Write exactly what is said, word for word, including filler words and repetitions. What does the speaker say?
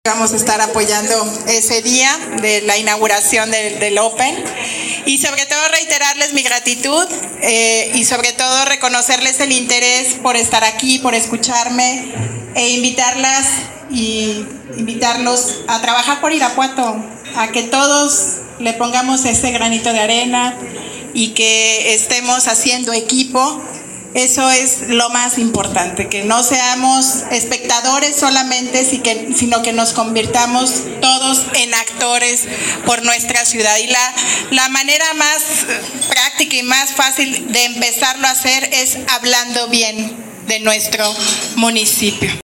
Vamos a estar apoyando ese día de la inauguración del, del Open y sobre todo reiterarles mi gratitud eh, y sobre todo reconocerles el interés por estar aquí, por escucharme e invitarlas y invitarlos a trabajar por Irapuato, a que todos le pongamos ese granito de arena y que estemos haciendo equipo. Eso es lo más importante, que no seamos espectadores solamente, sino que nos convirtamos todos en actores por nuestra ciudad. Y la, la manera más práctica y más fácil de empezarlo a hacer es hablando bien de nuestro municipio.